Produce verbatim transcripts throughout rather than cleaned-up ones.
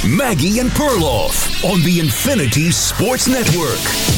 Maggie and Perloff on the Infinity Sports Network.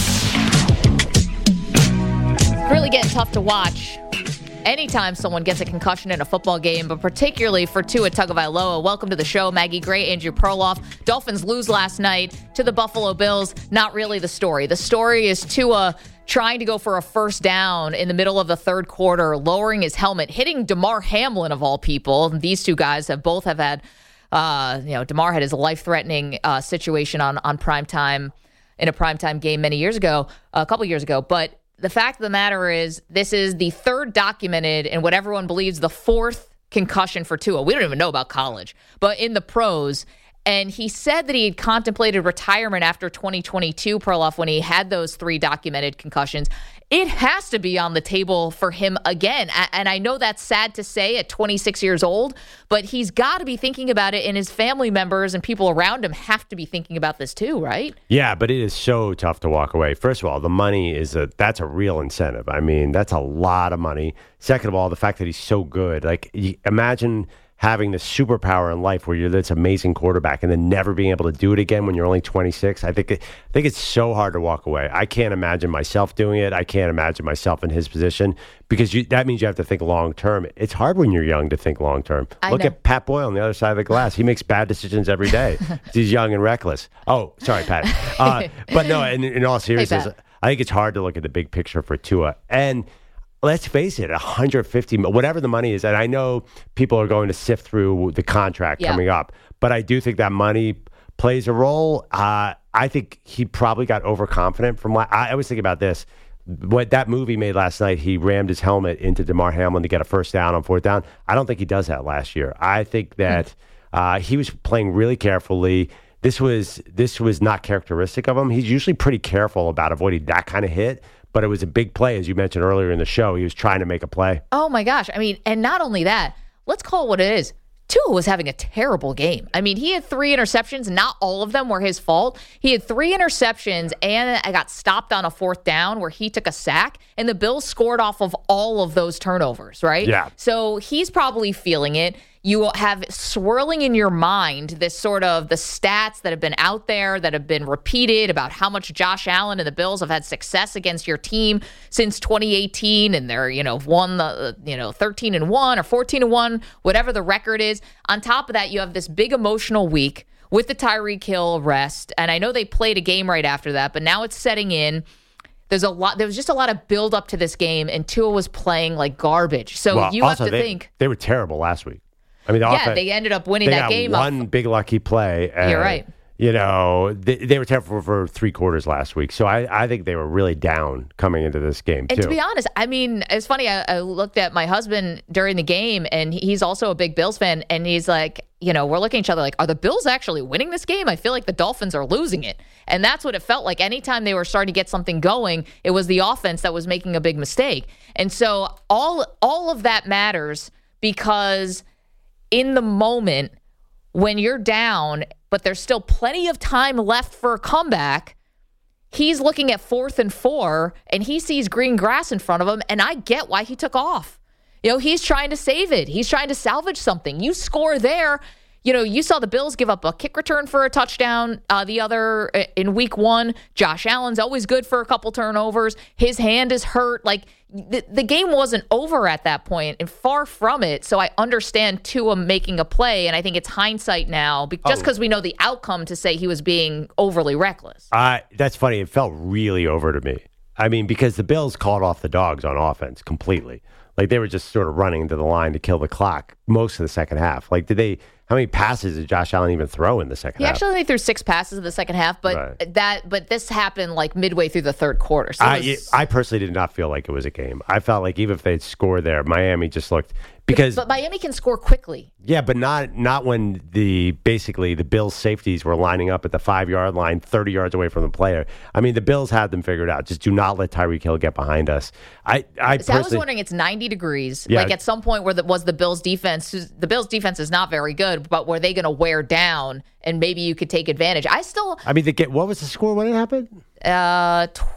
It's really getting tough to watch anytime someone gets a concussion in a football game, but particularly for Tua Tagovailoa. Welcome to the show, Maggie Gray, Andrew Perloff. Dolphins lose last night to the Buffalo Bills. Not really the story. The story is Tua trying to go for a first down in the middle of the third quarter, lowering his helmet, hitting Damar Hamlin of all people. These two guys have both have had, uh, you know, Damar had his life-threatening uh, situation on on primetime in a primetime game many years ago, a couple years ago, but the fact of the matter is, this is the third documented and what everyone believes the fourth concussion for Tua. We don't even know about college, but in the pros. And he said that he had contemplated retirement after twenty twenty-two, Perloff, when he had those three documented concussions. It has to be on the table for him again. And I know that's sad to say at twenty-six years old, but he's got to be thinking about it, and his family members and people around him have to be thinking about this too, right? Yeah, but it is so tough to walk away. First of all, the money is a that's a real incentive. I mean, that's a lot of money. Second of all, the fact that he's so good. Like, imagine having the superpower in life where you're this amazing quarterback and then never being able to do it again when you're only twenty-six. I think it, I think it's so hard to walk away. I can't imagine myself doing it. I can't imagine myself in his position because you, that means you have to think long term. It's hard when you're young to think long term. Look know. at Pat Boyle on the other side of the glass. He makes bad decisions every day. He's young and reckless. Oh, sorry, Pat. Uh, but no, in, in all seriousness, hey, I think it's hard to look at the big picture for Tua. And let's face it, one hundred fifty, whatever the money is, and I know people are going to sift through the contract yeah. coming up, but I do think that money plays a role. Uh, I think he probably got overconfident from. La- I always think about this. What that movie made last night, he rammed his helmet into Damar Hamlin to get a first down on fourth down. I don't think he does that last year. I think that mm. uh, he was playing really carefully. This was this was not characteristic of him. He's usually pretty careful about avoiding that kind of hit. But it was a big play, as you mentioned earlier in the show. He was trying to make a play. Oh, my gosh. I mean, and not only that, let's call it what it is. Tua was having a terrible game. I mean, he had three interceptions. Not all of them were his fault. He had three interceptions, and I got stopped on a fourth down where he took a sack, and the Bills scored off of all of those turnovers, right? Yeah. So he's probably feeling it. You have swirling in your mind this sort of the stats that have been out there that have been repeated about how much Josh Allen and the Bills have had success against your team since twenty eighteen, and they're, you know, won the, you know, thirteen and one or fourteen and one, whatever the record is. On top of that, you have this big emotional week with the Tyreek Hill arrest, and I know they played a game right after that, but now it's setting in. There's a lot. There was just a lot of build up to this game, and Tua was playing like garbage. So well, you also, have to they, think they were terrible last week. I mean, the yeah, offense, they ended up winning they that got game. One off. big lucky play. And, You're right. You know, they, they were terrible for, for three quarters last week. So I, I think they were really down coming into this game, and too. To be honest, I mean, it's funny. I, I looked at my husband during the game, and he's also a big Bills fan. And he's like, you know, we're looking at each other like, are the Bills actually winning this game? I feel like the Dolphins are losing it. And that's what it felt like. Anytime they were starting to get something going, it was the offense that was making a big mistake. And so all all of that matters because in the moment, when you're down, but there's still plenty of time left for a comeback, he's looking at fourth and four, and he sees green grass in front of him, and I get why he took off. You know, he's trying to save it. He's trying to salvage something. You score there. You know, you saw the Bills give up a kick return for a touchdown uh, the other in week one. Josh Allen's always good for a couple turnovers. His hand is hurt. Like, the, the game wasn't over at that point, and far from it. So I understand Tua making a play, and I think it's hindsight now, be- just because oh. we know the outcome to say he was being overly reckless. Uh, that's funny. It felt really over to me. I mean, because the Bills called off the dogs on offense completely. Like, they were just sort of running to the line to kill the clock most of the second half. Like, did they... How many passes did Josh Allen even throw in the second he half? He actually only threw six passes in the second half, but right. that but this happened like midway through the third quarter. So I, was, I personally did not feel like it was a game. I felt like even if they'd scored there, Miami just looked because. But Miami can score quickly. Yeah, but not not when the basically the Bills safeties were lining up at the five yard line, thirty yards away from the player. I mean, the Bills had them figured out. Just do not let Tyreek Hill get behind us. I I, so I was wondering, it's ninety degrees. Yeah. Like at some point, where the, was the Bills defense? The Bills defense is not very good, but were they going to wear down and maybe you could take advantage? I still. I mean, the get what was the score when it happened? Uh.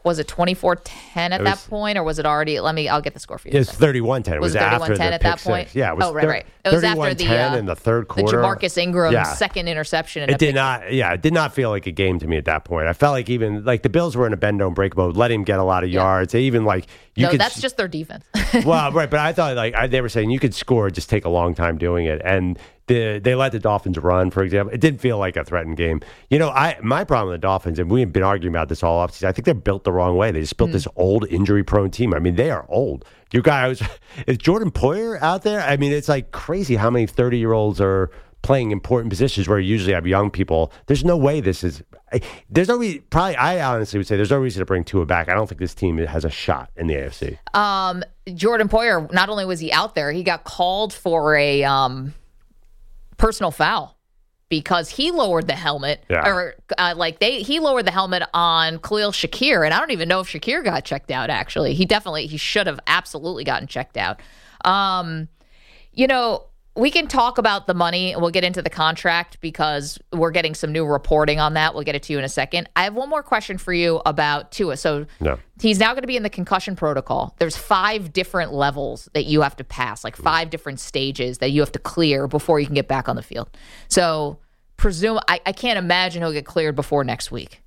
Was it twenty-four ten at It that was- point, or was it already? Let me. I'll get the score for you. It was thirty-one ten. It Was was, it after thirty-one ten the at pick that point? six. Yeah, it was Oh, right, thir- right. It was after the, thirty-one ten uh, in the third The quarter. Jamarcus Ingram Yeah. second interception. In It a did pick- not, yeah, it did not feel like a game to me at that point. I felt like even like the Bills were in a bend don't break mode, let him get a lot of Yeah. yards. They even like you no, could. that's just their defense. well, right, but I thought like I, they were saying you could score, just take a long time doing it, and the, they let the Dolphins run. For example, it didn't feel like a threatened game. You know, I my problem with the Dolphins, and we've been arguing about this all offseason. I think they're built the wrong way. They just built Mm. this old, injury-prone team. I mean, they are old. Your guy was is Jordan Poyer out there. I mean, it's like crazy how many thirty-year-olds are playing important positions where you usually have young people. There's no way this is. There's no re- probably. I honestly would say there's no reason to bring Tua back. I don't think this team has a shot in the A F C. Um, Jordan Poyer, not only was he out there, he got called for a um, personal foul because he lowered the helmet, Yeah. or uh, like they he lowered the helmet on Khalil Shakir, and I don't even know if Shakir got checked out. Actually, he definitely he should have absolutely gotten checked out. Um, you know. We can talk about the money, and we'll get into the contract because we're getting some new reporting on that. We'll get it to you in a second. I have one more question for you about Tua. So No. he's now going to be in the concussion protocol. There's five different levels that you have to pass, like five different stages that you have to clear before you can get back on the field. So presume I, I can't imagine he'll get cleared before next week.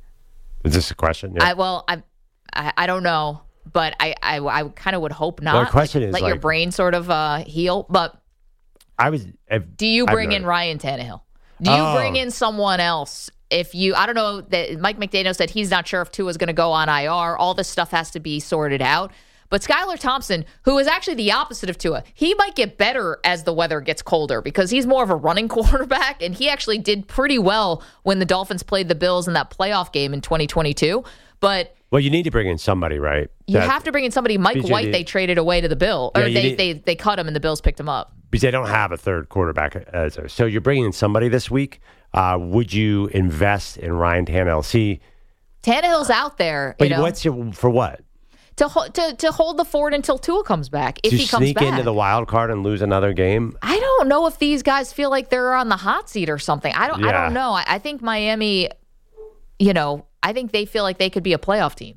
Is this a question? Yeah. I well, I, I I don't know, but I I, I kind of would hope not. Well, the question Like, is, let your like- brain sort of uh, heal, but. I was. If, Do you I've bring in never- Ryan Tannehill? Do you Oh. bring in someone else? If you, I don't know that Mike McDaniel said he's not sure if Tua is going to go on I R. All this stuff has to be sorted out. But Skylar Thompson, who is actually the opposite of Tua, he might get better as the weather gets colder because he's more of a running quarterback, and he actually did pretty well when the Dolphins played the Bills in that playoff game in twenty twenty-two. But Well, you need to bring in somebody, right? you That- have to bring in somebody. Mike B J White, D. they traded away to the Bill, or Yeah, you they, need- they they cut him, and the Bills picked him up. because they don't have a third quarterback. As a, so you're bringing in somebody this week. Uh, would you invest in Ryan Tannehill? See, Tannehill's out there, but you know, what's your for what? to, ho- to to hold the fort until Tua comes back. If to he comes sneak back, into the wild card and lose another game? I don't know if these guys feel like they're on the hot seat or something. I don't. I Yeah. don't know. I, I think Miami, you know, I think they feel like they could be a playoff team.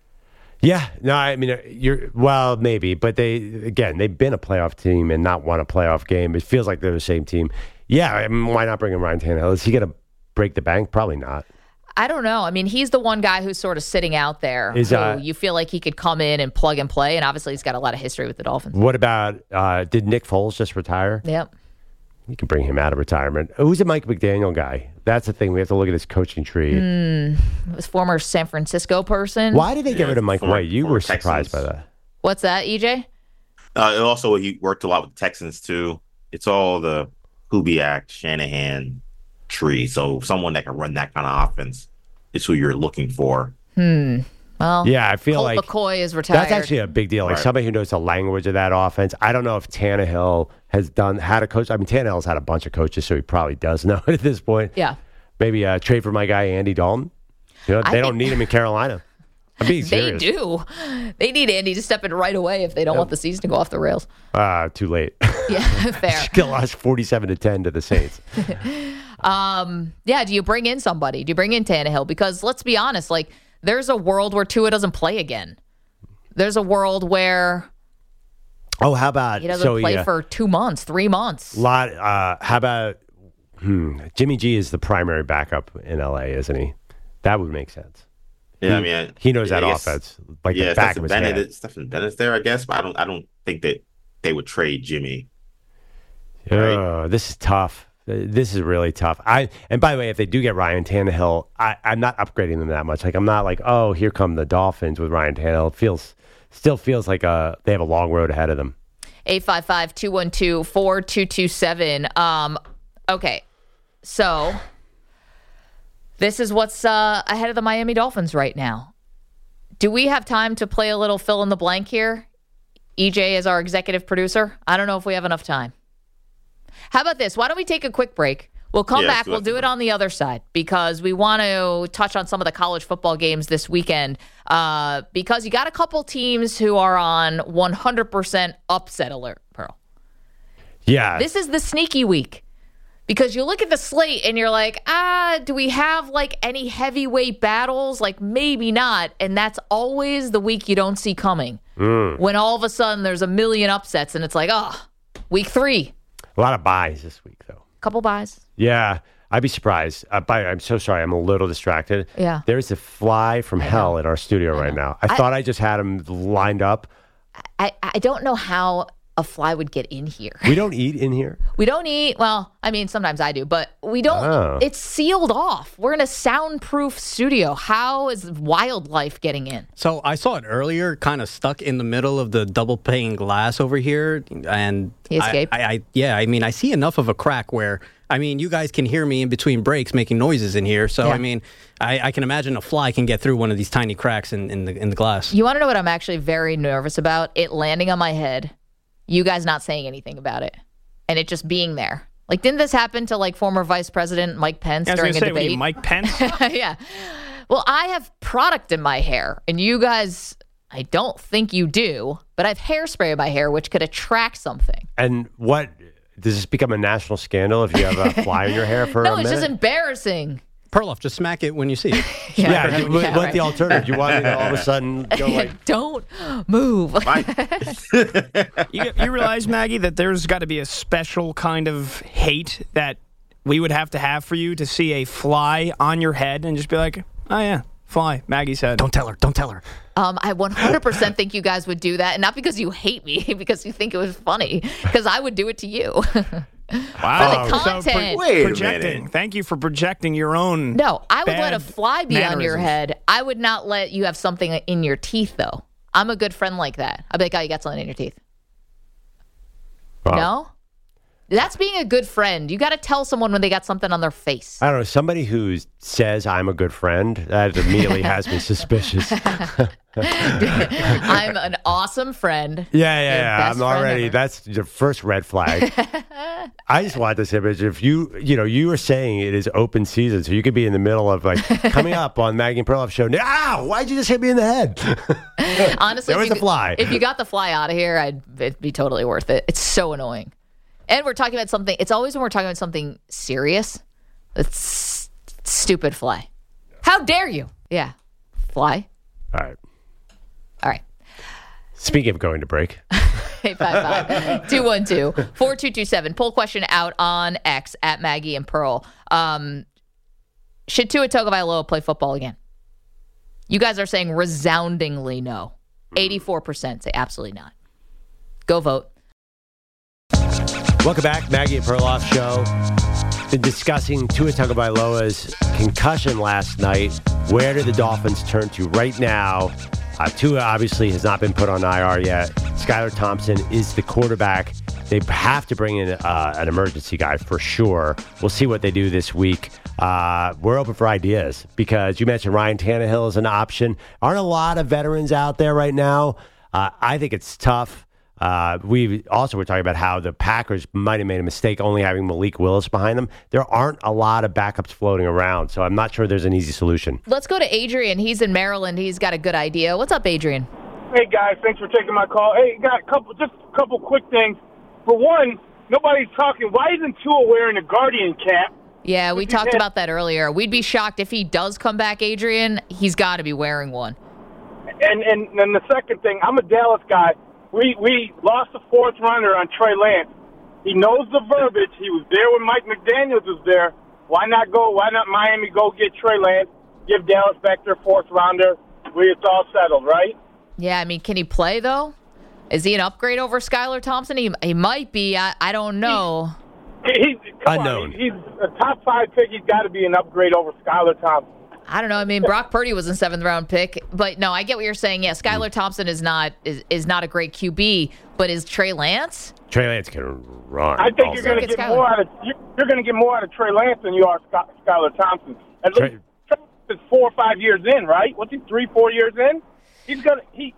Yeah, no, I mean, uh, you're well, maybe, but they again, they've been a playoff team and not won a playoff game. It feels like they're the same team. Yeah, I mean, why not bring in Ryan Tannehill? Is he going to break the bank? Probably not. I don't know. I mean, he's the one guy who's sort of sitting out there. Is, who uh, you feel like he could come in and plug and play, and obviously he's got a lot of history with the Dolphins. What about uh, did Nick Foles just retire? Yep. You can bring him out of retirement. Who's a Mike McDaniel guy? That's the thing. We have to look at his coaching tree. It was former San Francisco person. Why did they get Yeah, rid of Mike former- White? You former were surprised Texans. by that. What's that, E J? Uh, and also, he worked a lot with the Texans too. It's all the Kubiak, Shanahan tree. So someone that can run that kind of offense is who you're looking for. Well, Yeah, I feel Colt like McCoy is retired. that's actually a big deal. Like Right. somebody who knows the language of that offense. I don't know if Tannehill has done had a coach. I mean, Tannehill's had a bunch of coaches, so he probably does know it at this point. Yeah. Maybe uh, trade for my guy Andy Dalton. You know, I they don't think- need him in Carolina. I'm being They serious. do. They need Andy to step in right away if they don't want the season to go off the rails. Uh, too late. Yeah, fair. Still lost forty-seven to ten to the Saints. Yeah, do you bring in somebody? Do you bring in Tannehill? Because let's be honest, like there's a world where Tua doesn't play again. There's a world where Oh, how about he doesn't so play yeah, for two months, three months. lot? Uh, how about hmm, Jimmy G is the primary backup in L A, isn't he? That would make sense. Yeah, I He- mean, He knows that I guess- offense like yeah, the back Stephen of his Bennett, hand. is- Stephen Bennett's there, I guess, but I don't. I don't think that they would trade Jimmy. Oh, this is tough. Uh, This is really tough. I and by the way, if they do get Ryan Tannehill, I, I'm not upgrading them that much. Like I'm not like, oh, here come the Dolphins with Ryan Tannehill. It feels still feels like uh they have a long road ahead of them. eight five five, two one two, four two two seven. Um, okay, so this is what's uh, ahead of the Miami Dolphins right now. Do we have time to play a little fill in the blank here? E J is our executive producer. I don't know if we have enough time. How about this? Why don't we take a quick break? We'll come Yeah, back. let's do We'll that. do it on the other side because we want to touch on some of the college football games this weekend uh, because you got a couple teams who are on one hundred percent upset alert, Pearl. Yeah, This is the sneaky week Because you look at the slate and you're like, ah, do we have like any heavyweight battles? Like maybe not. And that's always the week you don't see coming. Mm. When all of a sudden there's a million upsets and it's like, oh, week three. A lot of buys this week, though. Couple buys. Yeah. I'd be surprised. Uh, by, I'm so sorry. I'm a little distracted. Yeah. There's a fly from hell in our studio right now. I, I thought I just had him lined up. I, I don't know how a fly would get in here. We don't eat in here? We don't eat. Well, I mean, sometimes I do, but we don't. Oh. It's sealed off. We're in a soundproof studio. How is wildlife getting in? So I saw it earlier, kind of stuck in the middle of the double pane glass over here. And he escaped? I, I, I, yeah, I mean, I see enough of a crack where, I mean, you guys can hear me in between breaks making noises in here. So, yeah. I mean, I, I can imagine a fly can get through one of these tiny cracks in, in, the, in the glass. You want to know what I'm actually very nervous about? It landing on my head. You guys not saying anything about it, and it just being there. Like, didn't this happen to like former Vice President Mike Pence yeah, during a say, debate? What, Mike Pence? Yeah. Well, I have product in my hair, and you guys, I don't think you do, but I have hairspray in my hair, which could attract something. And what does this become a national scandal if you have a fly in your hair for no, a minute? No, it's just embarrassing. Perloff, just smack it when you see it. yeah, yeah, you, yeah, what right. the alternative? You want me to all of a sudden go like... Don't move. you, you realize, Maggie, that there's got to be a special kind of hate that we would have to have for you to see a fly on your head and just be like, oh, yeah, fly, Maggie's head. Don't tell her. Don't tell her. Um, I one hundred percent think you guys would do that, and not because you hate me, because you think it was funny, because I would do it to you. Wow. For the content. So pro- Wait projecting. Thank you for projecting your own. No, I would let a fly be mannerisms. on your head. I would not let you have something in your teeth, though. I'm a good friend like that. I'd be like, oh, you got something in your teeth. Wow. No? That's being a good friend. You got to tell someone when they got something on their face. I don't know. Somebody who says I'm a good friend, that immediately has me suspicious. I'm an awesome friend. Yeah, yeah, yeah. I'm already, ever. That's the first red flag. I just want this image. If you, you know, you were saying it is open season, so you could be in the middle of like coming up on Maggie and Perloff show. Ow! Why'd you just hit me in the head? Honestly, there was the fly. If you got the fly out of here, I'd it'd be totally worth it. It's so annoying. And we're talking about something, it's always when we're talking about something serious, it's stupid fly. How dare you? Yeah. Fly. All right. All right. Speaking of going to break. eight five five, two one two, four two two seven. Poll question out on X at Maggie and Pearl. Um, should Tua Tagovailoa play football again? You guys are saying resoundingly no. eighty-four percent say absolutely not. Go vote. Welcome back, Maggie and Perloff show. Been discussing Tua Tagovailoa's concussion last night. Where do the Dolphins turn to right now? Uh, Tua obviously has not been put on I R yet. Skylar Thompson is the quarterback. They have to bring in uh, an emergency guy for sure. We'll see what they do this week. Uh, we're open for ideas because you mentioned Ryan Tannehill is an option. Aren't a lot of veterans out there right now. Uh, I think it's tough. Uh, we also were talking about how the Packers might have made a mistake only having Malik Willis behind them. There aren't a lot of backups floating around, so I'm not sure there's an easy solution. Let's go to Adrian. He's in Maryland. He's got a good idea. What's up, Adrian? Hey, guys. Thanks for taking my call. Hey, got a couple, just a couple quick things. For one, nobody's talking. Why isn't Tua wearing a Guardian cap? Yeah, we talked about that earlier. We'd be shocked if he does come back, Adrian. He's got to be wearing one. And, and and the second thing, I'm a Dallas guy. We we lost the fourth runner on Trey Lance. He knows the verbiage. He was there when Mike McDaniels was there. Why not go? Why not Miami go get Trey Lance, give Dallas back their fourth rounder? We it's all settled, right? Yeah, I mean, can he play though? Is he an upgrade over Skylar Thompson? He he might be. I, I don't know. He, he, Unknown. On, he's a top five pick. He's got to be an upgrade over Skylar Thompson. I don't know. I mean, Brock Purdy was a seventh round pick, but no, I get what you're saying. Yeah, Skylar Thompson is not is, is not a great Q B, but is Trey Lance? Trey Lance can run. I think you're going to get Skylar. more out of you're, you're going to get more out of Trey Lance than you are Sky, Skylar Thompson. At Trey, least Trey is four or five years in, right? What's he three, four years in? He's gonna he.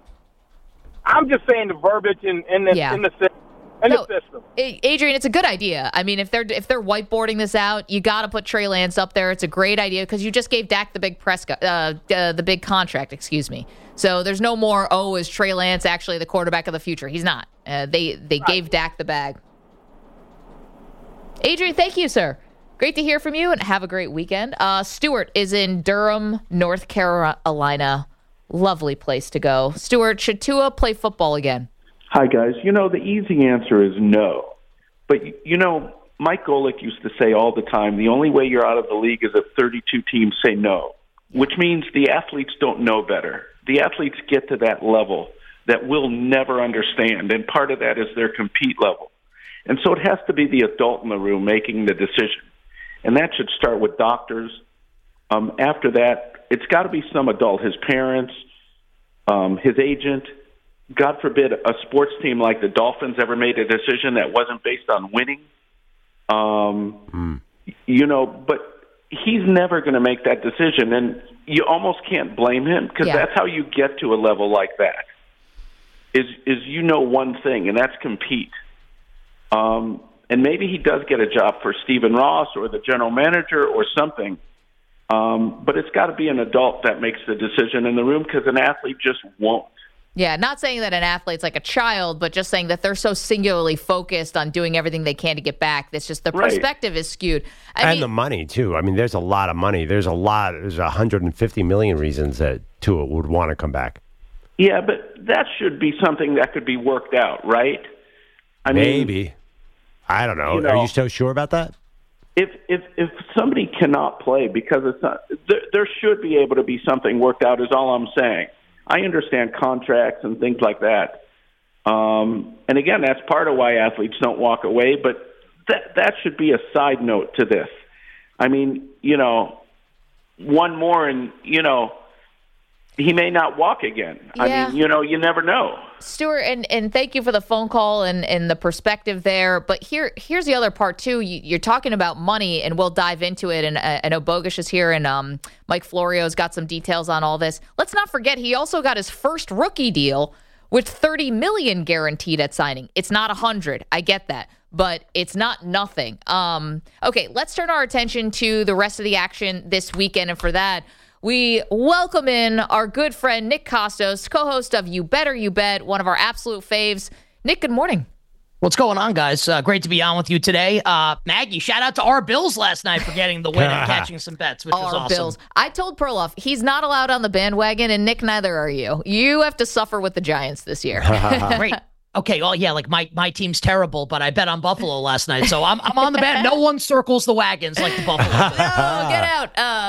I'm just saying the verbiage in in the yeah. in the system. In no, the system. Adrian, it's a good idea. I mean, if they're if they're whiteboarding this out, you got to put Trey Lance up there. It's a great idea because you just gave Dak the big press, uh, uh, the big contract. Excuse me. So there's no more. Oh, is Trey Lance actually the quarterback of the future? He's not. Uh, they they right. gave Dak the bag. Adrian, thank you, sir. Great to hear from you, and have a great weekend. Uh, Stuart is in Durham, North Carolina. Lovely place to go. Stuart, should Tua play football again? Hi, guys. You know, the easy answer is no. But, you know, Mike Golick used to say all the time, the only way you're out of the league is if thirty-two teams say no, which means the athletes don't know better. The athletes get to that level that we'll never understand, and part of that is their compete level. And so it has to be the adult in the room making the decision. And that should start with doctors. Um, after that, it's got to be some adult, his parents, um, his agent. God forbid a sports team like the Dolphins ever made a decision that wasn't based on winning. Um, mm. You know, but he's never going to make that decision. And you almost can't blame him because yeah. that's how you get to a level like that, is, is you know one thing, and that's compete. Um, and maybe he does get a job for Stephen Ross or the general manager or something. Um, but it's got to be an adult that makes the decision in the room because an athlete just won't. Yeah, not saying that an athlete's like a child, but just saying that they're so singularly focused on doing everything they can to get back. That's just the perspective right. is skewed. I and mean, the money, too. I mean, there's a lot of money. There's a lot. There's one hundred fifty million reasons that Tua would want to come back. Yeah, but that should be something that could be worked out, right? I Maybe. Mean, I don't know. You know. Are you so sure about that? If if if somebody cannot play because it's not, there, there should be able to be something worked out. Is all I'm saying. I understand contracts and things like that, um, and again, that's part of why athletes don't walk away. But that that should be a side note to this. I mean, you know, one more, and you know, he may not walk again. Yeah. I mean, you know, you never know. Stuart, and, and thank you for the phone call and, and the perspective there. But here here's the other part, too. You, you're talking about money, and we'll dive into it. And uh, I know Bogusch is here, and um, Mike Florio's got some details on all this. Let's not forget, he also got his first rookie deal with thirty million dollars guaranteed at signing. It's not one hundred. I get that. But it's not nothing. Um, okay, let's turn our attention to the rest of the action this weekend. And for that, we welcome in our good friend, Nick Kostos, co-host of You Better You Bet, one of our absolute faves. Nick, good morning. What's going on, guys? Uh, great to be on with you today. Uh, Maggie, shout out to our Bills last night for getting the win and catching some bets, which our was awesome. Bills. I told Perloff, he's not allowed on the bandwagon, and Nick, neither are you. You have to suffer with the Giants this year. Great. Okay, well, yeah, like my, my team's terrible, but I bet on Buffalo last night, so I'm I'm on the band. No one circles the wagons like the Buffalo. No, get out.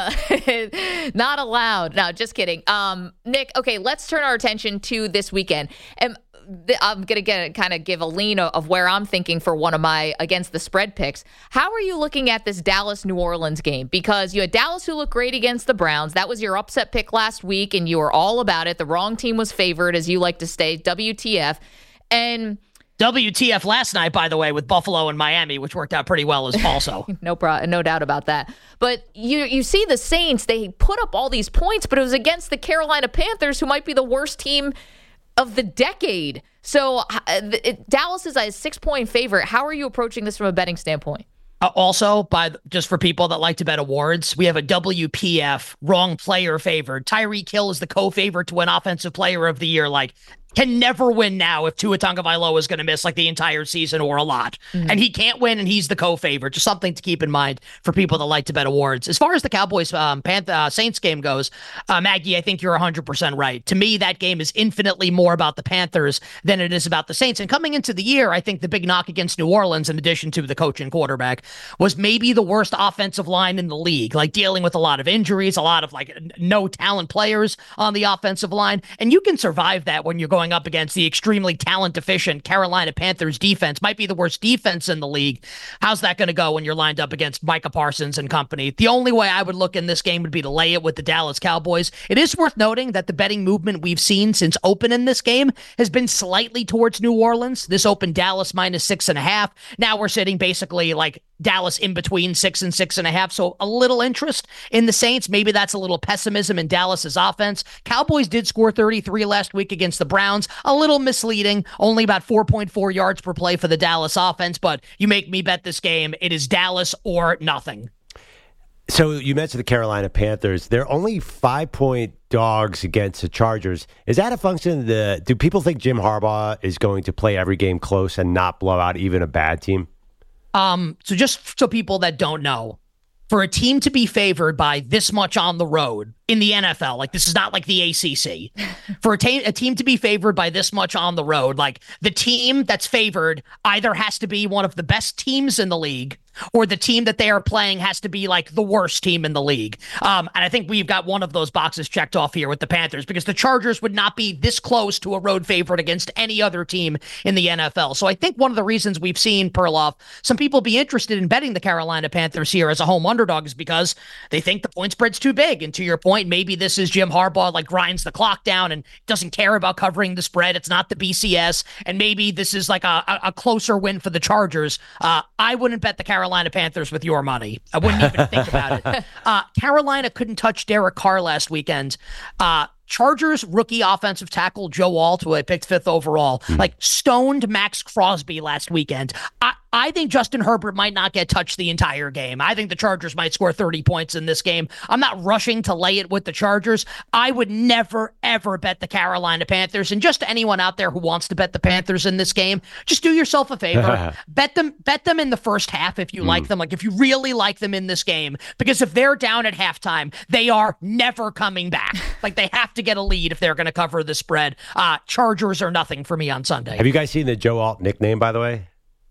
Uh, not allowed. No, just kidding. Um, Nick, okay, let's turn our attention to this weekend. And th- I'm going to get kind of give a lean of, of where I'm thinking for one of my against the spread picks. How are you looking at this Dallas-New Orleans game? Because you had Dallas who looked great against the Browns. That was your upset pick last week, and you were all about it. The wrong team was favored, as you like to say, W T F. And W T F last night, by the way, with Buffalo and Miami, which worked out pretty well as also. no pro- no doubt about that. But you you see the Saints, they put up all these points, but it was against the Carolina Panthers, who might be the worst team of the decade. So uh, it, Dallas is a six-point favorite. How are you approaching this from a betting standpoint? Uh, also, by the, just for people that like to bet awards, we have a W P F, wrong player favored. Tyreek Hill is the co-favorite to win Offensive Player of the Year. Like, can never win now if Tua Tagovailoa is going to miss like the entire season or a lot. Mm-hmm. And he can't win, and he's the co-favorite. Just something to keep in mind for people that like to bet awards. As far as the Cowboys um, Panth- uh, Saints game goes, uh, Maggie, I think you're one hundred percent right. To me, that game is infinitely more about the Panthers than it is about the Saints. And coming into the year, I think the big knock against New Orleans, in addition to the coach and quarterback, was maybe the worst offensive line in the league, like dealing with a lot of injuries, a lot of like no talent players on the offensive line. And you can survive that when you're going up against the extremely talent deficient Carolina Panthers defense. Might be the worst defense in the league. How's that going to go when you're lined up against Micah Parsons and company? The only way I would look in this game would be to lay it with the Dallas Cowboys. It is worth noting that the betting movement we've seen since opening this game has been slightly towards New Orleans. This opened Dallas minus six and a half. Now we're sitting basically like Dallas in between six and six and a half. So a little interest in the Saints. Maybe that's a little pessimism in Dallas's offense. Cowboys did score thirty-three last week against the Browns. A little misleading. Only about four point four yards per play for the Dallas offense. But you make me bet this game. It is Dallas or nothing. So you mentioned the Carolina Panthers. They're only five-point dogs against the Chargers. Is that a function of the – do people think Jim Harbaugh is going to play every game close and not blow out even a bad team? Um, so just so people that don't know, for a team to be favored by this much on the road in the N F L, like this is not like the A C C, for a, ta- a team to be favored by this much on the road, like the team that's favored either has to be one of the best teams in the league or the team that they are playing has to be like the worst team in the league. Um, and I think we've got one of those boxes checked off here with the Panthers because the Chargers would not be this close to a road favorite against any other team in the N F L. So I think one of the reasons we've seen, Perloff, some people be interested in betting the Carolina Panthers here as a home underdog is because they think the point spread's too big. And to your point, maybe this is Jim Harbaugh like grinds the clock down and doesn't care about covering the spread. It's not the B C S. And maybe this is like a, a, a closer win for the Chargers. Uh, I wouldn't bet the Carolina Carolina Panthers with your money. I wouldn't even think about it. Uh, Carolina couldn't touch Derek Carr last weekend. Uh, Chargers rookie offensive tackle Joe Alt, who I picked fifth overall, mm. like stoned Max Crosby last weekend. I, I think Justin Herbert might not get touched the entire game. I think the Chargers might score thirty points in this game. I'm not rushing to lay it with the Chargers. I would never, ever bet the Carolina Panthers. And just to anyone out there who wants to bet the Panthers in this game, just do yourself a favor. bet them bet them in the first half if you mm. like them. Like if you really like them in this game. Because if they're down at halftime, they are never coming back. Like they have to get a lead if they're going to cover the spread. Uh, Chargers are nothing for me on Sunday. Have you guys seen the Joe Alt nickname, by the way?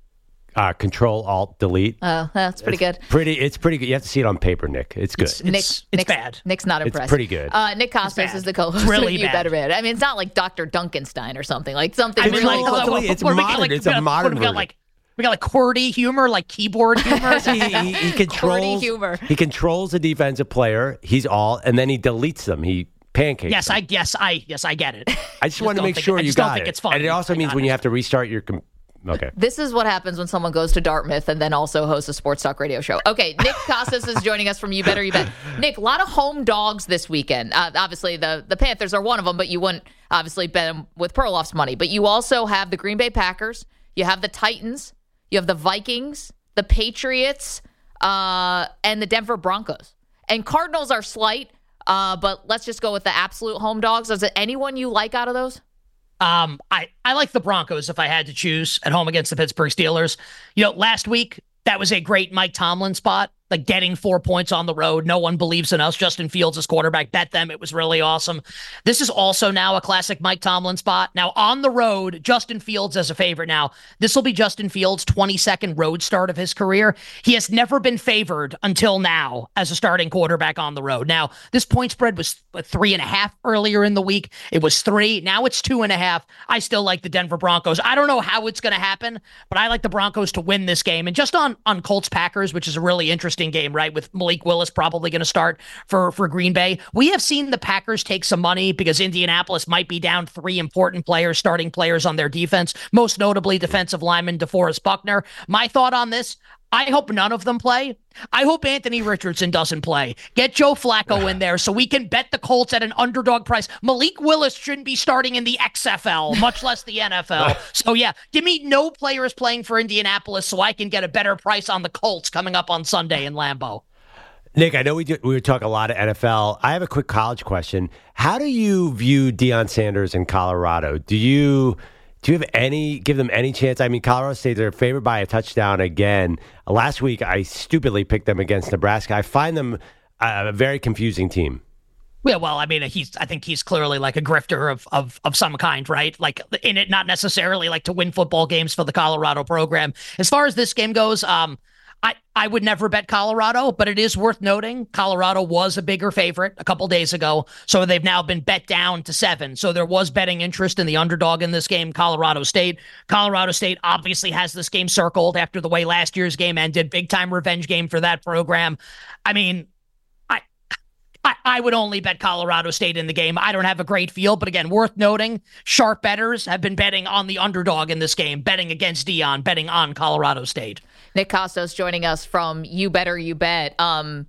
Uh, Control Alt Delete. Oh, that's pretty it's good. Pretty, it's pretty good. You have to see it on paper, Nick. It's good. It's, Nick, it's, Nick's, bad. Nick's not impressed. It's pretty good. Uh, Nick Costas is the co-host. Really of You bad. Better Bet. I mean, it's not like Doctor Duncanstein or something. Like something. I mean, really like, close. what, it's what, what, modern. Like, It's a got, modern what, we got version. like we got like QWERTY humor, like keyboard humor. See, he, he controls. humor. He controls a defensive player. He's all, and then he deletes them. He pancakes. Yes, them. I yes, I yes, I get it. I just want to don't make think- sure I you just don't got think it. it's funny. And it also I means got when it. you have to restart your. Com- Okay. This is what happens when someone goes to Dartmouth and then also hosts a sports talk radio show. Okay, Nick Costas is joining us from You Better You Bet. Nick, a lot of home dogs this weekend. Uh, obviously, the, the Panthers are one of them, but you wouldn't obviously bet them with Perloff's money. But you also have the Green Bay Packers. You have the Titans. You have the Vikings, the Patriots, uh, and the Denver Broncos. And Cardinals are slight, uh, but let's just go with the absolute home dogs. Is there anyone you like out of those? Um, I, I like the Broncos if I had to choose at home against the Pittsburgh Steelers. You know, last week, that was a great Mike Tomlin spot, like getting four points on the road. No one believes in us. Justin Fields as quarterback. Bet them. It was really awesome. This is also now a classic Mike Tomlin spot. Now, on the road, Justin Fields as a favorite. Now, this will be Justin Fields' twenty-second road start of his career. He has never been favored until now as a starting quarterback on the road. Now, this point spread was three and a half earlier in the week. It was three. Now it's two and a half. I still like the Denver Broncos. I don't know how it's going to happen, but I like the Broncos to win this game. And just on, on Colts Packers, which is a really interesting game, right? With Malik Willis probably going to start for, for Green Bay. We have seen the Packers take some money because Indianapolis might be down three important players, starting players on their defense, most notably defensive lineman DeForest Buckner. My thought on this, I hope none of them play. I hope Anthony Richardson doesn't play. Get Joe Flacco in there so we can bet the Colts at an underdog price. Malik Willis shouldn't be starting in the X F L, much less the N F L. So, yeah, give me no players playing for Indianapolis so I can get a better price on the Colts coming up on Sunday in Lambeau. Nick, I know we do, we talk a lot of N F L. I have a quick college question. How do you view Deion Sanders in Colorado? Do you... Do you have any, give them any chance? I mean, Colorado State, they're favored by a touchdown again. Last week, I stupidly picked them against Nebraska. I find them a very confusing team. Yeah, well, I mean, he's. I think he's clearly like a grifter of, of of some kind, right? Like in it, not necessarily like to win football games for the Colorado program. As far as this game goes, um, I, I would never bet Colorado, but it is worth noting Colorado was a bigger favorite a couple days ago, so they've now been bet down to seven. So there was betting interest in the underdog in this game, Colorado State. Colorado State obviously has this game circled after the way last year's game ended. Big-time revenge game for that program. I mean, I, I I would only bet Colorado State in the game. I don't have a great feel, but again, worth noting, sharp bettors have been betting on the underdog in this game, betting against Deion, betting on Colorado State. Nick Costas joining us from You Better You Bet. Um,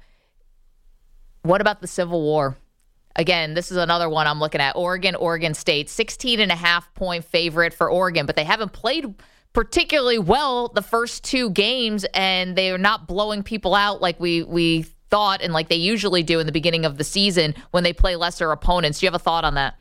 what about the Civil War? Again, this is another one I'm looking at. Oregon, Oregon State, sixteen and a half point favorite for Oregon, but they haven't played particularly well the first two games, and they are not blowing people out like we we thought and like they usually do in the beginning of the season when they play lesser opponents. Do you have a thought on that?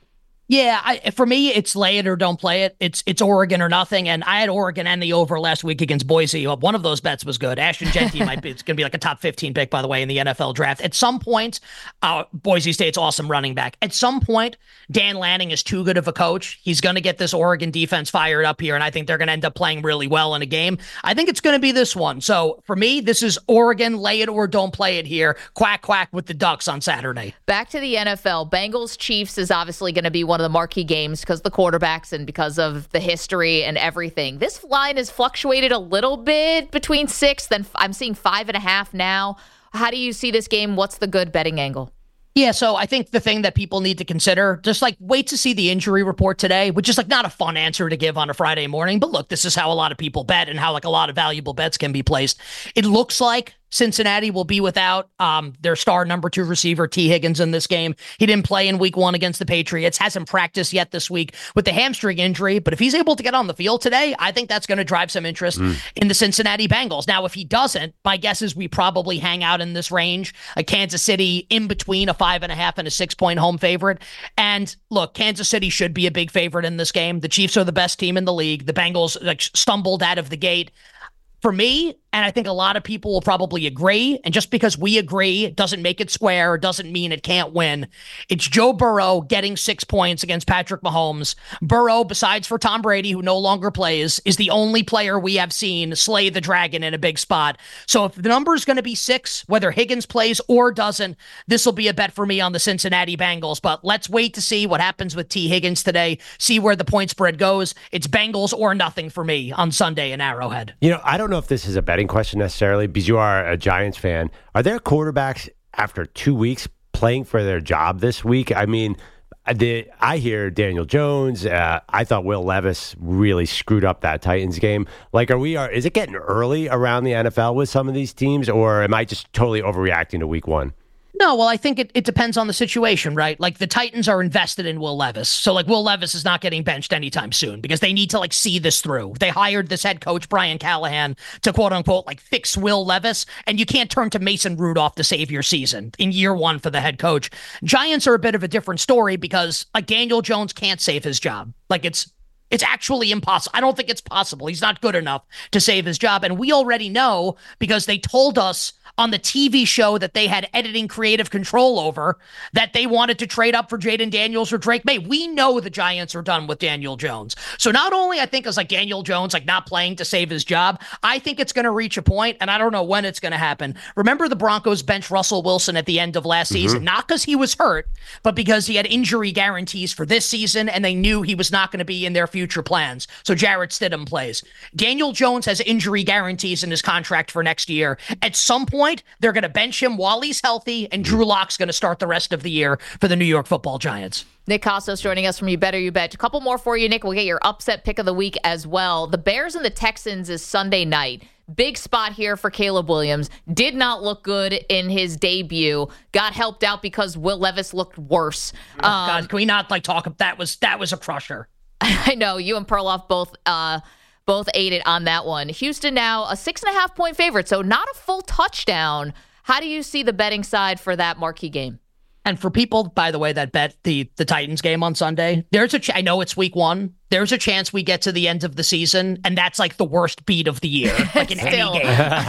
Yeah, I, for me, it's lay it or don't play it. It's it's Oregon or nothing. And I had Oregon and the over last week against Boise. One of those bets was good. Ashton Jeanty might be, it's going to be like a top fifteen pick, by the way, in the N F L draft. At some point, uh, Boise State's awesome running back. At some point, Dan Lanning is too good of a coach. He's going to get this Oregon defense fired up here, and I think they're going to end up playing really well in a game. I think it's going to be this one. So for me, this is Oregon, lay it or don't play it here. Quack, quack with the Ducks on Saturday. Back to the N F L. Bengals Chiefs is obviously going to be one of the marquee games because of the quarterbacks and because of the history and everything. This line has fluctuated a little bit between six, then I'm seeing five and a half now. How do you see this game? What's the good betting angle? Yeah, so I think the thing that people need to consider, just like wait to see the injury report today, which is like not a fun answer to give on a Friday morning. But look, this is how a lot of people bet and how like a lot of valuable bets can be placed. It looks like Cincinnati will be without um, their star number two receiver, T. Higgins, in this game. He didn't play in week one against the Patriots, hasn't practiced yet this week with the hamstring injury. But if he's able to get on the field today, I think that's going to drive some interest mm. in the Cincinnati Bengals. Now, if he doesn't, my guess is we probably hang out in this range, a Kansas City in between a five and a half and a six point home favorite. And look, Kansas City should be a big favorite in this game. The Chiefs are the best team in the league. The Bengals like stumbled out of the gate. For me, and I think a lot of people will probably agree, and just because we agree doesn't make it square, doesn't mean it can't win. It's Joe Burrow getting six points against Patrick Mahomes. Burrow, besides for Tom Brady, who no longer plays, is the only player we have seen slay the dragon in a big spot. So if the number is going to be six, whether Higgins plays or doesn't, this will be a bet for me on the Cincinnati Bengals. But let's wait to see what happens with T. Higgins today, see where the point spread goes. It's Bengals or nothing for me on Sunday in Arrowhead. You know, I don't know if this is a betting question necessarily because you are a Giants fan. Are there quarterbacks after two weeks playing for their job this week? I mean, the, I hear Daniel Jones. Uh, I thought Will Levis really screwed up that Titans game. Like, are we? Are is it getting early around the N F L with some of these teams, or am I just totally overreacting to week one? No, well, I think it, it depends on the situation, right? Like the Titans are invested in Will Levis. So like Will Levis is not getting benched anytime soon because they need to like see this through. They hired this head coach, Brian Callahan, to quote unquote, like fix Will Levis. And you can't turn to Mason Rudolph to save your season in year one for the head coach. Giants are a bit of a different story because like Daniel Jones can't save his job. Like it's It's actually impossible. I don't think it's possible. He's not good enough to save his job. And we already know because they told us on the T V show that they had editing creative control over that they wanted to trade up for Jaden Daniels or Drake May. We know the Giants are done with Daniel Jones. So not only I think is like Daniel Jones like not playing to save his job, I think it's going to reach a point, and I don't know when it's going to happen. Remember the Broncos bench Russell Wilson at the end of last mm-hmm. season, not because he was hurt, but because he had injury guarantees for this season, and they knew he was not going to be in their future plans. So Jarrett Stidham plays. Daniel Jones has injury guarantees in his contract for next year. At some point, they're going to bench him while he's healthy, and Drew Lock's going to start the rest of the year for the New York Football Giants. Nick Kostos joining us from You Better You Bet. A couple more for you, Nick. We'll get your upset pick of the week as well. The Bears and the Texans is Sunday night. Big spot here for Caleb Williams. Did not look good in his debut. Got helped out because Will Levis looked worse. Oh, um, God, can we not like talk? That was that was a crusher. I know you and Perloff both uh, both aided on that one. Houston now a six and a half point favorite, so not a full touchdown. How do you see the betting side for that marquee game? And for people, by the way, that bet the the Titans game on Sunday, there's a ch- I know it's week one. There's a chance we get to the end of the season, and that's like the worst beat of the year, like in any game.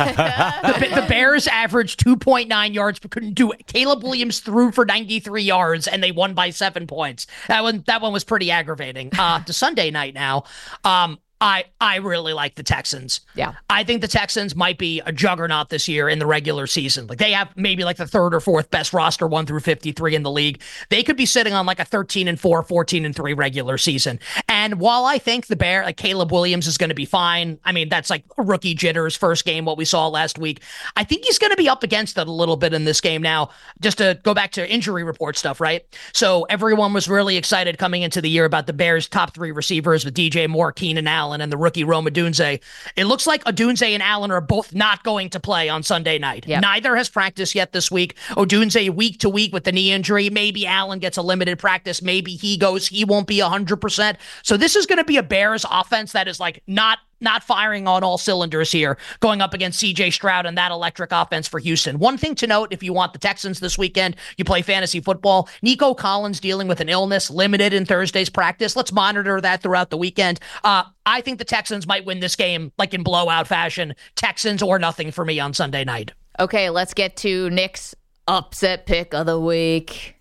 the, the Bears averaged two point nine yards, but couldn't do it. Caleb Williams threw for ninety-three yards, and they won by seven points. That one, that one was pretty aggravating. Uh, to Sunday night now. Um, I, I really like the Texans. Yeah. I think the Texans might be a juggernaut this year in the regular season. Like they have maybe like the third or fourth best roster one through fifty-three in the league. They could be sitting on like a thirteen and four, fourteen and three regular season. And while I think the Bear, like Caleb Williams is going to be fine. I mean, that's like a rookie jitters first game, what we saw last week. I think he's going to be up against it a little bit in this game now, just to go back to injury report stuff, right? So everyone was really excited coming into the year about the Bears' top three receivers with D J Moore, Keenan Allen, and the rookie Rome Odunze. It looks like Odunze and Allen are both not going to play on Sunday night. Yep. Neither has practiced yet this week. Odunze week to week with the knee injury. Maybe Allen gets a limited practice. Maybe he goes. He won't be one hundred percent. So this is going to be a Bears offense that is like not not firing on all cylinders here, going up against C J Stroud and that electric offense for Houston. One thing to note, if you want the Texans this weekend, you play fantasy football. Nico Collins dealing with an illness, limited in Thursday's practice. Let's monitor that throughout the weekend. Uh, I think the Texans might win this game, like in blowout fashion. Texans or nothing for me on Sunday night. Okay, let's get to Nick's upset pick of the week.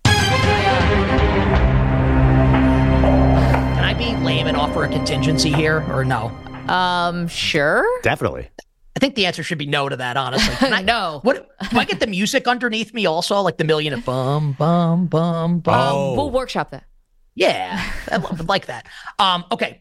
Can I be lame and offer a contingency here, or no? Um, sure. Definitely. I think the answer should be no to that, honestly. Can I, no. What, do I get the music underneath me also, like the million of bum, bum, bum, bum? Um, we'll workshop that. Yeah, I love, like that. Um, okay,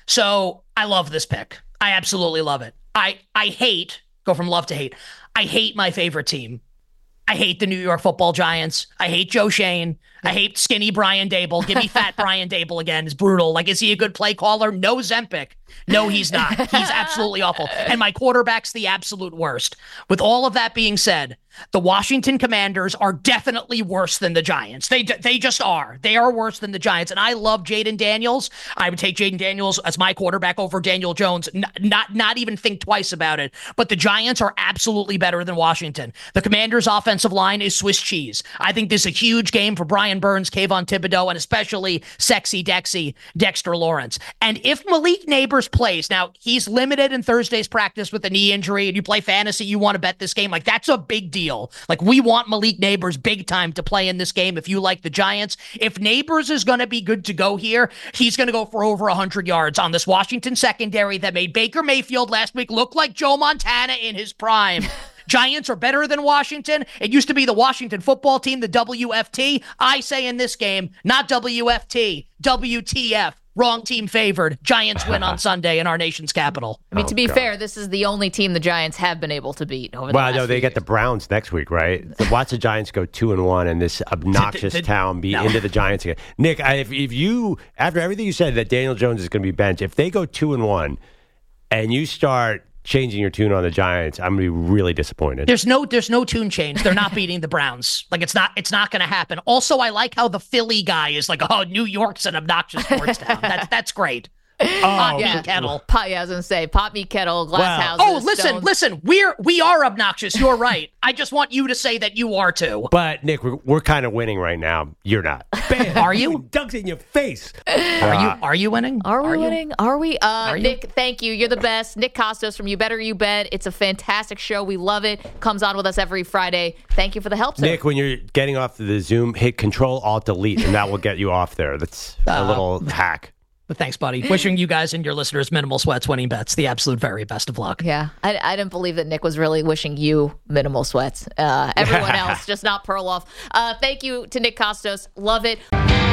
so I love this pick. I absolutely love it. I, I hate, go from love to hate, I hate my favorite team. I hate the New York Football Giants. I hate Joe Shane. I hate skinny Brian Dable. Give me fat Brian Dable again. It's brutal. Like, is he a good play caller? No Zempic. No, he's not. He's absolutely awful. And my quarterback's the absolute worst. With all of that being said, the Washington Commanders are definitely worse than the Giants. They they just are. They are worse than the Giants. And I love Jaden Daniels. I would take Jaden Daniels as my quarterback over Daniel Jones. N- not, not even think twice about it. But the Giants are absolutely better than Washington. The Commanders' offensive line is Swiss cheese. I think this is a huge game for Brian Burns, Kayvon Thibodeau, and especially sexy Dexy, Dexter Lawrence. And if Malik Neighbors plays, now he's limited in Thursday's practice with a knee injury, and you play fantasy, you want to bet this game, like that's a big deal. Like, we want Malik Neighbors big time to play in this game if you like the Giants. If Neighbors is going to be good to go here, he's going to go for over one hundred yards on this Washington secondary that made Baker Mayfield last week look like Joe Montana in his prime. Giants are better than Washington. It used to be the Washington football team, the W F T. I say in this game, not W F T, W T F. Wrong team favored. Giants win on Sunday in our nation's capital. I mean, to Oh, be God. fair, this is the only team the Giants have been able to beat over the Well, last no, they few get years. the Browns next week, right? So watch the Giants go two and one, and this obnoxious The- the- town be no. into the Giants again. Nick, I, if, if you after everything you said that Daniel Jones is going to be benched, if they go two and one, and you start changing your tune on the Giants, I'm going to be really disappointed. There's no there's no tune change. They're not beating the Browns. Like, it's not it's not going to happen. Also, I like how the Philly guy is like, oh, New York's an obnoxious sports town. That's that's great. Pot yeah. me kettle. Pot, yeah, I was going to say, pot me kettle, glass Wow. houses. Oh, listen, stones. listen. We're we are obnoxious. You're right. I just want you to say that you are too. But Nick, we're, we're kind of winning right now. You're not. Bam. Are you? Dunks in your face. Are you are you winning? Are we you? winning? Are we? Uh, you? Nick, thank you. You're the best. Nick Costos from You Better You Bet. It's a fantastic show. We love it. Comes on with us every Friday. Thank you for the help, sir. Nick, when you're getting off the Zoom, hit Control Alt Delete, and that will get you off there. That's a little hack. But thanks, buddy. Wishing you guys and your listeners minimal sweats, winning bets. The absolute very best of luck. Yeah, I, I didn't believe that Nick was really wishing you minimal sweats. Uh, everyone else, just not Perloff. Uh, thank you to Nick Costos. Love it.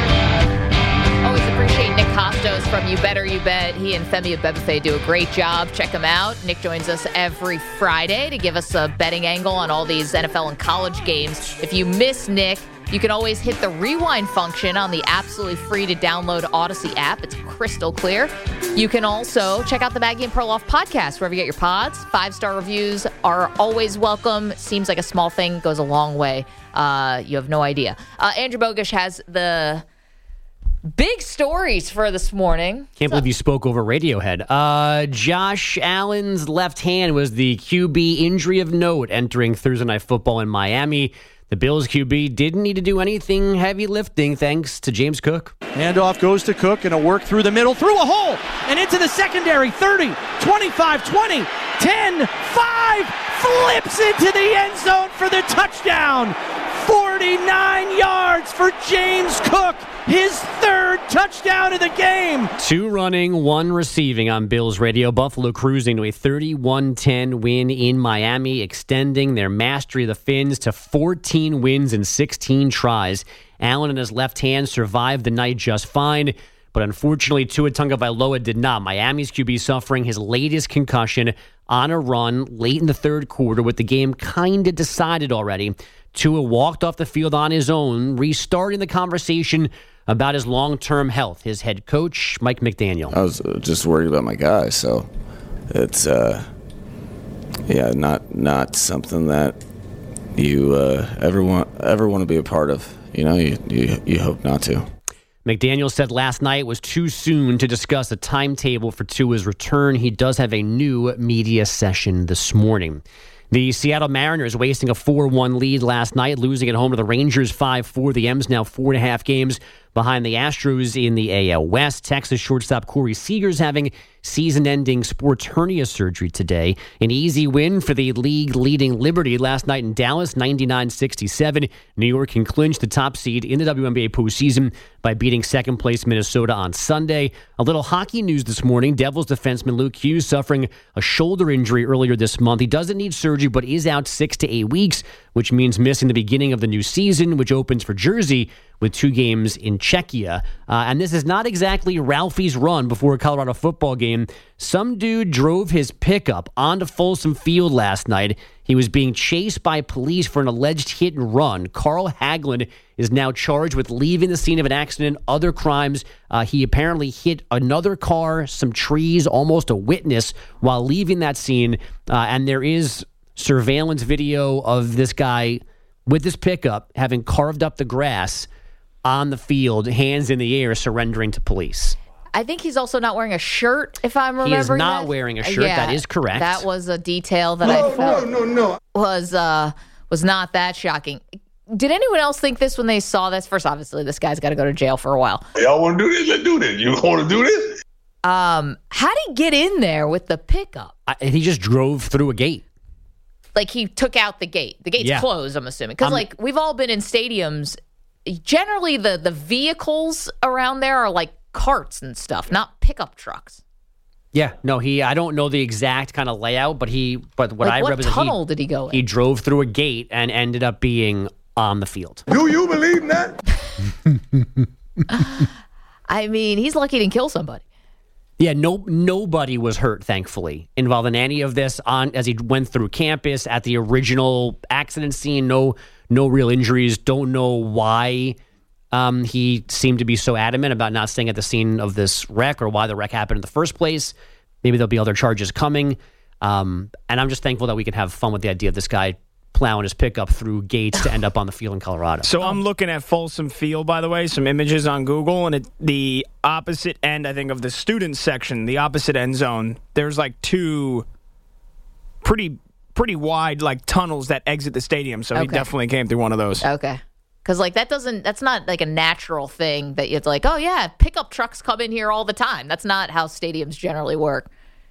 Always appreciate Nick Costos from You Better You Bet. He and Femi Abebefe do a great job. Check him out. Nick joins us every Friday to give us a betting angle on all these N F L and college games. If you miss Nick, you can always hit the rewind function on the absolutely free to download Odyssey app. It's crystal clear. You can also check out the Maggie and Perloff podcast wherever you get your pods. Five-star reviews are always welcome. Seems like a small thing, goes a long way. Uh, you have no idea. Uh, Andrew Bogish has the big stories for this morning. Can't believe you spoke over Radiohead. Uh, Josh Allen's left hand was the Q B injury of note entering Thursday Night Football in Miami. The Bills Q B didn't need to do anything heavy lifting thanks to James Cook. Handoff goes to Cook and a work through the middle, through a hole, and into the secondary. thirty, twenty-five, twenty, ten, five, flips into the end zone for the touchdown. forty-nine yards for James Cook, his third touchdown of the game. Two running, one receiving on Bills radio. Buffalo cruising to a thirty-one ten win in Miami, extending their mastery of the Fins to fourteen wins and sixteen tries. Allen and his left hand survived the night just fine, but unfortunately Tua Tagovailoa did not. Miami's Q B suffering his latest concussion on a run late in the third quarter with the game kind of decided already. Tua walked off the field on his own, restarting the conversation about his long-term health. His head coach, Mike McDaniel. I was just worried about my guy, so it's uh, yeah, not not something that you uh, ever want ever want to be a part of. You know, you you, you hope not to. McDaniel said last night it was too soon to discuss a timetable for Tua's return. He does have a new media session this morning. The Seattle Mariners wasting a four one lead last night, losing at home to the Rangers five four. The M's now four and a half games behind the Astros in the A L West. Texas shortstop Corey Seager's having season-ending sports hernia surgery today. An easy win for the league-leading Liberty last night in Dallas, ninety-nine sixty-seven. New York can clinch the top seed in the W N B A postseason by beating second-place Minnesota on Sunday. A little hockey news this morning. Devils defenseman Luke Hughes suffering a shoulder injury earlier this month. He doesn't need surgery, but is out six to eight weeks, which means missing the beginning of the new season, which opens for Jersey with two games in Czechia. Uh, and this is not exactly Ralphie's run before a Colorado football game. Some dude drove his pickup onto Folsom Field last night. He was being chased by police for an alleged hit and run. Carl Hagelin is now charged with leaving the scene of an accident, other crimes. Uh, he apparently hit another car, some trees, almost a witness while leaving that scene. Uh, and there is surveillance video of this guy with his pickup having carved up the grass on the field, hands in the air, surrendering to police. I think he's also not wearing a shirt, if I'm remembering. He is not that. wearing a shirt. Yeah, that is correct. That was a detail that no, I felt no, no, no. was uh, was not that shocking. Did anyone else think this when they saw this? First, obviously, this guy's got to go to jail for a while. Y'all want to do this? Let's do this. You want to do this? Um, how did he get in there with the pickup? I, he just drove through a gate. Like he took out the gate. The gate's Yeah. closed, I'm assuming. Because Um, like we've all been in stadiums. Generally, the the vehicles around there are like carts and stuff, not pickup trucks. Yeah, no, he. I don't know the exact kind of layout, but he. But what Like, I what read is that tunnel he, did he go in? He drove through a gate and ended up being on the field. Do you believe that? I mean, he's lucky he didn't kill somebody. Yeah, no, nobody was hurt, thankfully, involved in any of this. On as he went through campus at the original accident scene, no, no real injuries. Don't know why um, he seemed to be so adamant about not staying at the scene of this wreck or why the wreck happened in the first place. Maybe there'll be other charges coming, um, and I'm just thankful that we can have fun with the idea of this guy plowing his pickup through gates to end up on the field in Colorado. So I'm looking at Folsom Field, by the way, some images on Google, and it, the opposite end, I think, of the students section, the opposite end zone, there's like two pretty pretty wide like tunnels that exit the stadium. So he Okay. definitely came through one of those. Okay. Because, like, that doesn't, that's not like a natural thing that it's like, oh, yeah, pickup trucks come in here all the time. That's not how stadiums generally work.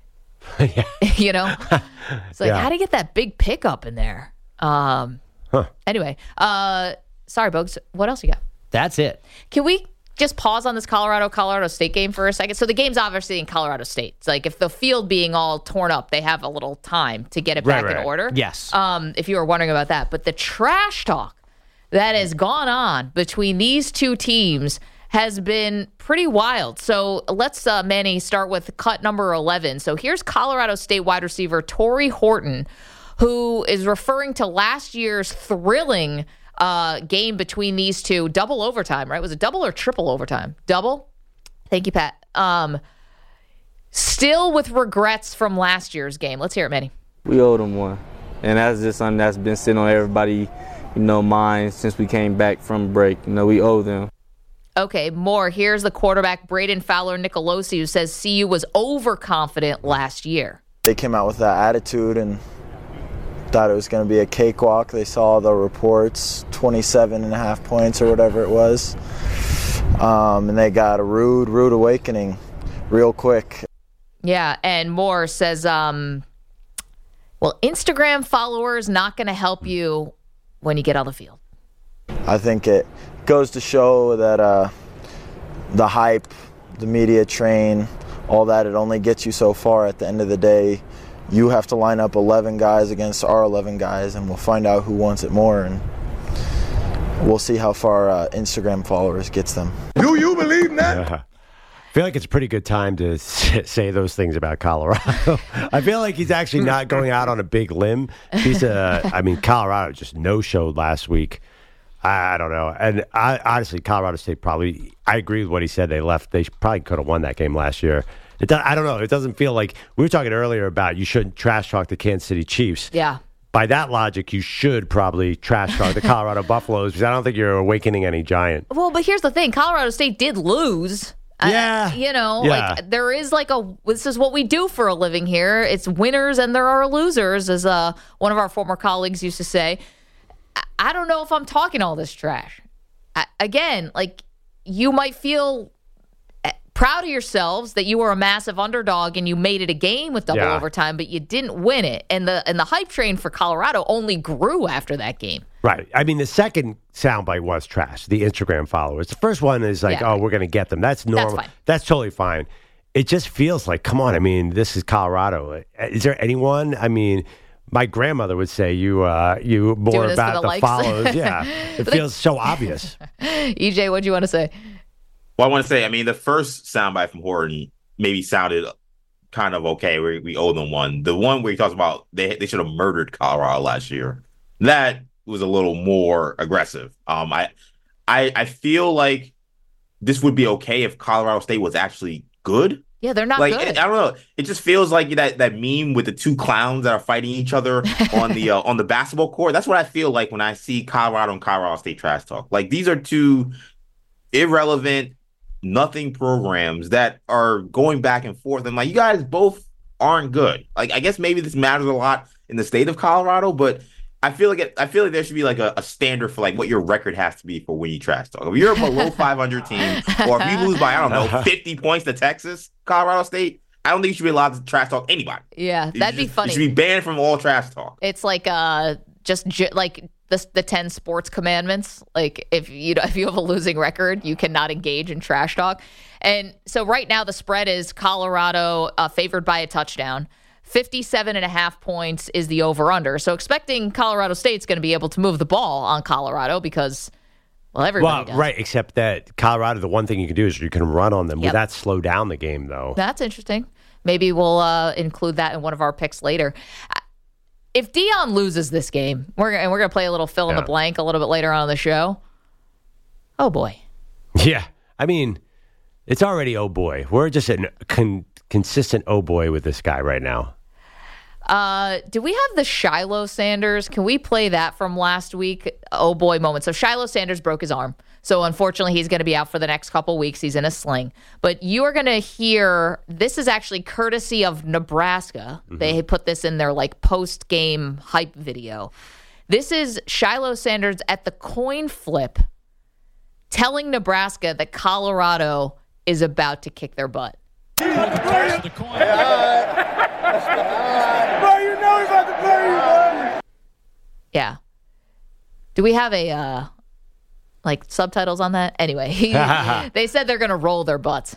You know? It's like, Yeah. how do you get that big pickup in there? Um, Huh. Anyway, uh, sorry, Bogues. What else you got? That's it. Can we just pause on this Colorado-Colorado State game for a second? So the game's obviously in Colorado State. It's like if the field being all torn up, they have a little time to get it Right, back right, in right. order. Yes. Um, if you were wondering about that. But the trash talk that has gone on between these two teams has been pretty wild. So let's, uh, Manny, start with cut number eleven. So here's Colorado State wide receiver Torrey Horton, who is referring to last year's thrilling uh, game between these two. Double overtime, right? Was it double or triple overtime? Double? Thank you, Pat. Um, still with regrets from last year's game. Let's hear it, Manny. We owed them one. And that's just something that's been sitting on everybody, you know, mind since we came back from break. You know, we owe them. Okay, more. Here's the quarterback, Braden Fowler Nicolosi, who says C U was overconfident last year. They came out with that attitude and thought it was going to be a cakewalk. They saw the reports, twenty-seven and a half points or whatever it was. Um, and they got a rude, rude awakening real quick. Yeah, and Moore says, um, well, Instagram followers not going to help you when you get on the field. I think it goes to show that uh, the hype, the media train, all that, it only gets you so far. At the end of the day, you have to line up eleven guys against our eleven guys, and we'll find out who wants it more, and we'll see how far uh, Instagram followers gets them. Do you believe that? Uh, I feel like it's a pretty good time to s- say those things about Colorado. I feel like he's actually not going out on a big limb. He's uh, I mean, Colorado just no-showed last week. I, I don't know. And I, honestly, Colorado State probably, I agree with what he said. They left. They probably could have won that game last year. It, do- I don't know. It doesn't feel like, we were talking earlier about you shouldn't trash talk the Kansas City Chiefs. Yeah. by that logic, you should probably trash talk the Colorado Buffaloes because I don't think you're awakening any giant. Well, but here's the thing. Colorado State did lose. Yeah. Uh, you know, Yeah. like there is like a, this is what we do for a living here. It's winners and there are losers, as uh, one of our former colleagues used to say. I, I don't know if I'm talking all this trash. I, again, like you might feel proud of yourselves that you were a massive underdog and you made it a game with double Yeah. overtime, but you didn't win it. And the and the hype train for Colorado only grew after that game. Right. I mean, the second soundbite was trash, the Instagram followers. The first one is like, Yeah. oh, we're going to get them. That's normal. That's fine. That's totally fine. It just feels like, come on. I mean, this is Colorado. Is there anyone? I mean, my grandmother would say you uh, you more Doing this for about the the, likes. follows. Yeah. It But feels so obvious. E J, what do you want to say? Well, I want to say, I mean, the first soundbite from Horton maybe sounded kind of okay. We we owe them one. The one where he talks about they they should have murdered Colorado last year. That was a little more aggressive. Um, I I I feel like this would be okay if Colorado State was actually good. Yeah, they're not like good. I don't know. It just feels like that that meme with the two clowns that are fighting each other on the uh, on the basketball court. That's what I feel like when I see Colorado and Colorado State trash talk. Like these are two irrelevant, nothing programs that are going back and forth. And like you guys both aren't good. Like I guess maybe this matters a lot in the state of Colorado, but I feel like it, I feel like there should be like a, a standard for like what your record has to be for when you trash talk. If you're a below five hundred team, or if you lose by I don't know fifty points to Texas, Colorado State, I don't think you should be allowed to trash talk anybody. Yeah, You that'd be should- funny. You should be banned from all trash talk. It's like uh, just ju- like the the ten sports commandments. Like if you if you have a losing record, you cannot engage in trash talk. And so right now the spread is Colorado uh, favored by a touchdown. fifty-seven and a half points is the over-under. So expecting Colorado State's going to be able to move the ball on Colorado because, well, everybody Well, does. right, except that Colorado, the one thing you can do is you can run on them. Yep. Will that slow down the game, though? That's interesting. Maybe we'll uh, include that in one of our picks later. If Dion loses this game, we're and we're going to play a little fill in Yeah. the blank a little bit later on in the show. Oh, boy. Yeah. I mean, it's already oh boy. We're just a con- consistent oh boy with this guy right now. Uh, do we have the Shiloh Sanders? Can we play that from last week? Oh boy moment. So Shiloh Sanders broke his arm. So unfortunately, he's going to be out for the next couple weeks. He's in a sling. But you are going to hear, this is actually courtesy of Nebraska. Mm-hmm. They put this in their like post-game hype video. This is Shiloh Sanders at the coin flip telling Nebraska that Colorado is about to kick their butt. Bro, you know he's about to play you, bro. Yeah. Do we have a uh, like subtitles on that? Anyway, he, they said they're going to roll their butts.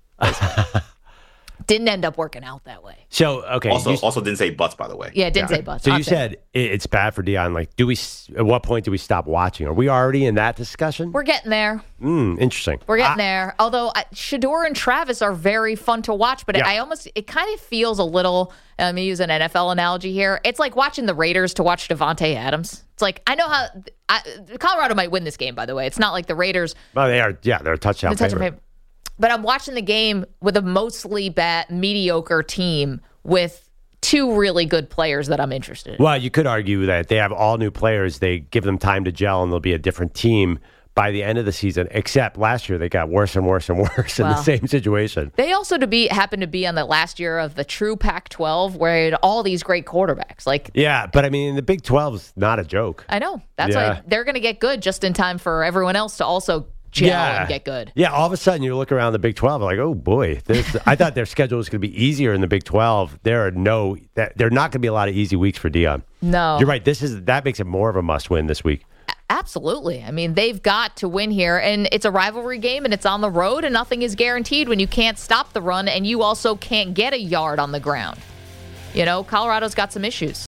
Didn't end up working out that way. So, okay. Also, you- also didn't say butts, by the way. Yeah, it didn't say butts. So I'm you saying. said it- it's bad for Dion. Like, do we? s- At what point do we stop watching? Are we already in that discussion? We're getting there. Mm, interesting. We're getting I- there. Although I, Shador and Travis are very fun to watch, but Yeah. I almost it kind of feels a little. I'm gonna use an N F L analogy here. It's like watching the Raiders to watch Devontae Adams. It's like I know how I, Colorado might win this game. By the way, it's not like the Raiders. Well, they are. Yeah, they're a touchdown the touchdown favorite. favorite. But I'm watching the game with a mostly bad, mediocre team with two really good players that I'm interested in. Well, you could argue that they have all new players. They give them time to gel, and they'll be a different team by the end of the season. Except last year, they got worse and worse and worse in the Wow. same situation. They also to be happen to be on the last year of the true Pac twelve, where it had all these great quarterbacks. Like Yeah, but I mean, the Big twelve is not a joke. I know that's Yeah. why they're going to get good just in time for everyone else to also gel and get good. Yeah, all of a sudden you look around the Big twelve, like, oh boy, this, I thought their schedule was going to be easier in the Big twelve. There are no, that there are not going to be a lot of easy weeks for Dion. No, You're right. This is that makes it more of a must win this week. Absolutely. I mean, they've got to win here, and it's a rivalry game, and it's on the road, and nothing is guaranteed when you can't stop the run, and you also can't get a yard on the ground. You know, Colorado's got some issues.